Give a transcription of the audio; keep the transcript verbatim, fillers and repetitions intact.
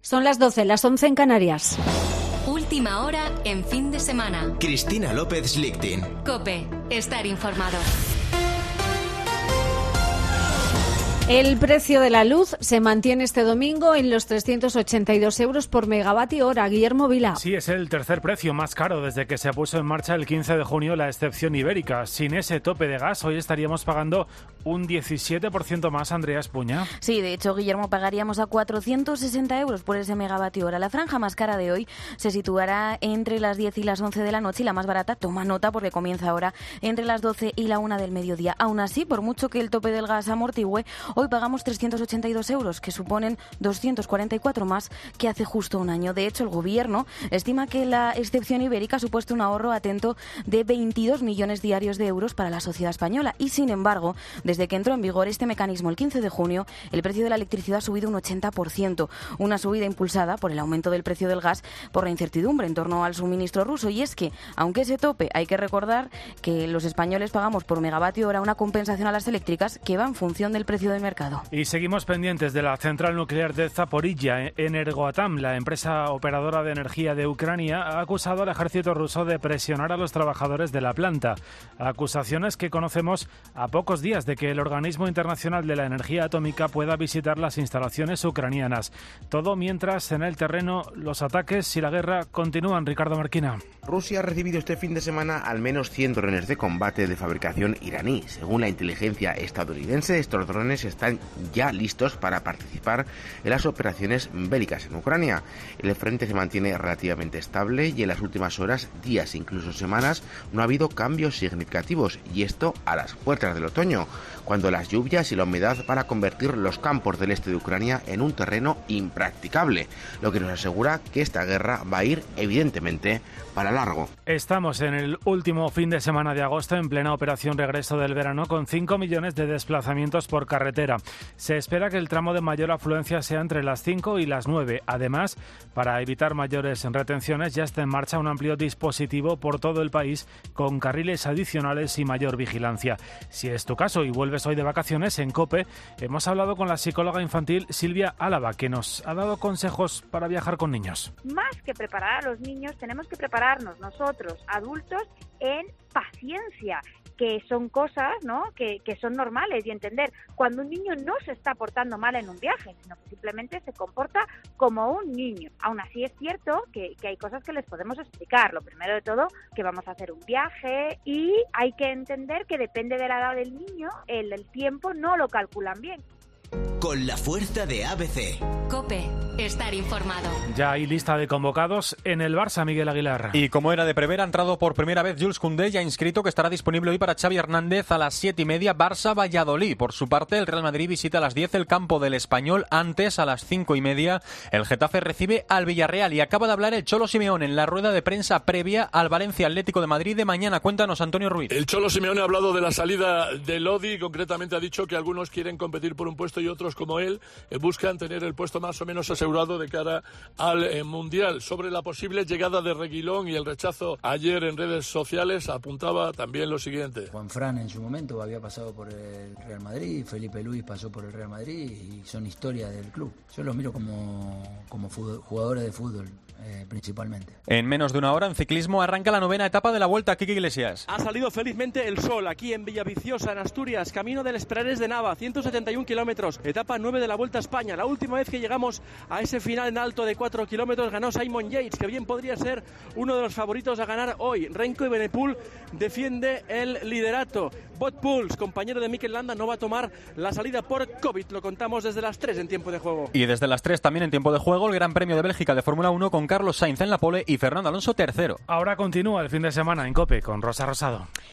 Son las doce, las once en Canarias. Última hora en fin de semana. Cristina López Lichtin. COPE. Estar informado. El precio de la luz se mantiene este domingo en los trescientos ochenta y dos euros por megavatio hora. Guillermo Vila. Sí, es el tercer precio más caro desde que se puso en marcha el quince de junio la excepción ibérica. Sin ese tope de gas, hoy estaríamos pagando un diecisiete por ciento más, Andrea Espuña. Sí, de hecho, Guillermo, pagaríamos a cuatrocientos sesenta euros por ese megavatio hora. La franja más cara de hoy se situará entre las diez y las once de la noche y la más barata, toma nota porque comienza ahora, entre las doce y la una del mediodía. Aún así, por mucho que el tope del gas amortigüe, hoy pagamos trescientos ochenta y dos euros, que suponen doscientos cuarenta y cuatro más que hace justo un año. De hecho, el Gobierno estima que la excepción ibérica ha supuesto un ahorro, atento, de veintidós millones diarios de euros para la sociedad española. Y, sin embargo, desde que entró en vigor este mecanismo el quince de junio, el precio de la electricidad ha subido un ochenta por ciento. Una subida impulsada por el aumento del precio del gas por la incertidumbre en torno al suministro ruso. Y es que, aunque ese tope, hay que recordar que los españoles pagamos por megavatio hora una compensación a las eléctricas que va en función del precio del mercado. Y seguimos pendientes de la central nuclear de Zaporilla. Energoatom, la empresa operadora de energía de Ucrania, ha acusado al ejército ruso de presionar a los trabajadores de la planta. Acusaciones que conocemos a pocos días de que el Organismo Internacional de la Energía Atómica pueda visitar las instalaciones ucranianas. Todo mientras en el terreno los ataques y la guerra continúan. Ricardo Marquina. Rusia ha recibido este fin de semana al menos cien drones de combate de fabricación iraní. Según la inteligencia estadounidense, estos drones están ya listos para participar en las operaciones bélicas en Ucrania. El frente se mantiene relativamente estable y en las últimas horas, días e incluso semanas, no ha habido cambios significativos, y esto a las puertas del otoño, cuando las lluvias y la humedad van a convertir los campos del este de Ucrania en un terreno impracticable, lo que nos asegura que esta guerra va a ir, evidentemente, para largo. Estamos en el último fin de semana de agosto, en plena operación regreso del verano, con cinco millones de desplazamientos por carretera. Se espera que el tramo de mayor afluencia sea entre las cinco y las nueve. Además, para evitar mayores retenciones, ya está en marcha un amplio dispositivo por todo el país con carriles adicionales y mayor vigilancia. Si es tu caso y vuelves hoy de vacaciones, en COPE hemos hablado con la psicóloga infantil Silvia Álava, que nos ha dado consejos para viajar con niños. Más que preparar a los niños, tenemos que prepararnos nosotros, adultos, en paciencia, que son cosas, ¿no?, que, que son normales, y entender cuando un niño no se está portando mal en un viaje, sino que simplemente se comporta como un niño. Aún así es cierto que, que hay cosas que les podemos explicar. Lo primero de todo, que vamos a hacer un viaje, y hay que entender que depende de la edad del niño, el, el tiempo no lo calculan bien. Con la fuerza de A B C. COPE. Estar informado. Ya hay lista de convocados en el Barça, Miguel Aguilar. Y como era de prever, ha entrado por primera vez Jules Koundé y ha inscrito que estará disponible hoy para Xavi Hernández a las siete y media, Barça-Valladolid. Por su parte, el Real Madrid visita a las diez el campo del Español. Antes, a las cinco y media, el Getafe recibe al Villarreal. Y acaba de hablar el Cholo Simeone en la rueda de prensa previa al Valencia Atlético de Madrid de mañana. Cuéntanos, Antonio Ruiz. El Cholo Simeone ha hablado de la salida de Lodi. Concretamente ha dicho que algunos quieren competir por un puesto y otros, como él, buscan tener el puesto más o menos asegurado de cara al eh, Mundial. Sobre la posible llegada de Reguilón y el rechazo ayer en redes sociales, apuntaba también lo siguiente. Juan Fran en su momento había pasado por el Real Madrid, Felipe Luis pasó por el Real Madrid y son historias del club. Yo los miro como, como fútbol, jugadores de fútbol. Eh, principalmente. En menos de una hora, en ciclismo, arranca la novena etapa de la Vuelta a Quique Iglesias. Ha salido felizmente el sol aquí en Villaviciosa, en Asturias, camino del Esperares de Nava, ciento setenta y un kilómetros, etapa nueve de la Vuelta a España. La última vez que llegamos a ese final en alto de cuatro kilómetros ganó Simon Yates, que bien podría ser uno de los favoritos a ganar hoy. Renko y Benepul defiende el liderato. Bot Puls, compañero de Mikel Landa, no va a tomar la salida por COVID. Lo contamos desde las tres en tiempo de juego. Y desde las tres también en tiempo de juego, el Gran Premio de Bélgica de Fórmula uno con Carlos Sainz en la pole y Fernando Alonso tercero. Ahora continúa el fin de semana en COPE con Rosa Rosado.